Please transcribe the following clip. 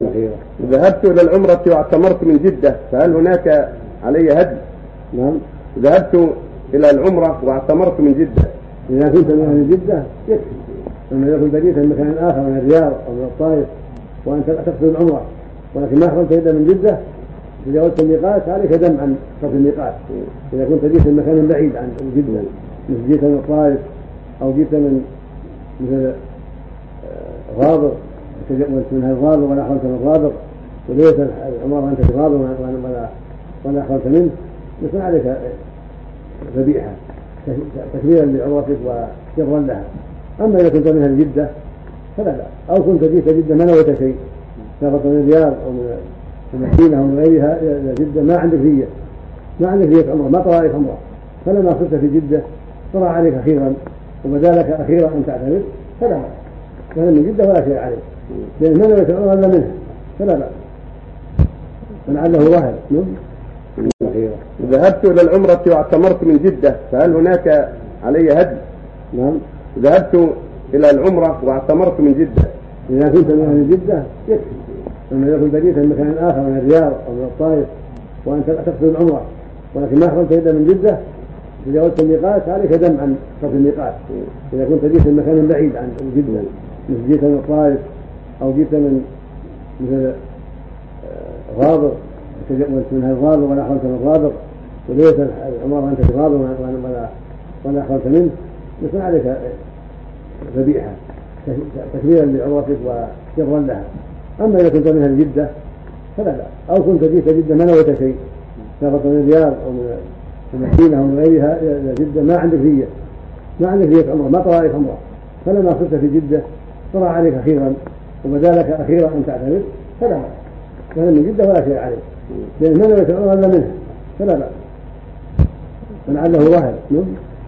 الأخيرة. ذهبت إلى العمرة واعتمرت من جدة، فهل هناك علي هدي؟ نعم. ذهبت إلى العمرة واعتمرت من جدة. إذا كنت من أهل جدة يكفي، أما إذا كنت جئت من مكان آخر من الرياض أو من الطائف وأنت تقصد العمرة ولكن ما أخرجت إلا من جدة، إذا جاوزت الميقات عليك دم عن صرف الميقات. إذا كنت جئت من مكان بعيد عن جدة، مثل جئت من الطائف أو جئت من مثل غابر من الغابر ولا أخرجت من الغابر وليس العمرة وأنت في غابر ولا أخرجت منه، يكون عليك ذبيحة تكبيرا لعمرتك وشرا لها. أما إذا كنت من أهل جدة فلا بأس، أو كنت جئت جدة ما نويت شيء، سافرت من الرياض أو من المدينة أو من غيرها إلى جدة ما عندك نية عمرة، ما طرائق عمرة، فلما صرت في جدة طرأ عليك أخيرا وبدالك أخيرا أن تعتمد فلا بأس، فهل من جدة ولا شيء عليك، لأن ما نويت عمرة إلا منها فلا بأس، فلعله ظاهر. ذهبت إلى العمرة واعتمرت من جدة، فهل هناك علي هدي؟ نعم. ذهبت إلى العمرة واعتمرت من جدة. إذا كنت من أهل جدة يكفي، أما إذا كنت جئت من مكان آخر من الرياض أو من الطائف وأنت تقصد العمرة ولكن ما أخرجت إلا من جدة، إذا جاوزت الميقات عليك دم عن صرف الميقات. إذا كنت جئت من مكان بعيد عن جدة، مثل جئت من الطائف أو جئت من مثل غابر من الغابر ولا أخرجت من الغابر وليس العمرة وأنت في غابر ولا أخرجت منه، يكون عليك ذبيحة تكبيرا لعمرتك وشرا لها. أما إذا كنت من أهل جدة فلا بأس، أو كنت جئت جدة ما نويت شيء، سافرت من الرياض أو من المدينة أو من غيرها إلى جدة ما عندك نية عمرة، ما طرائق عمرة، فلما صرت في جدة طرأ عليك أخيرا وبدالك أخيرا أن تعتمد فلا بأس، فهل من جدة ولا شيء عليك، لأن ما نويت عمرة إلا منها فلا بأس، فلعله ظاهر.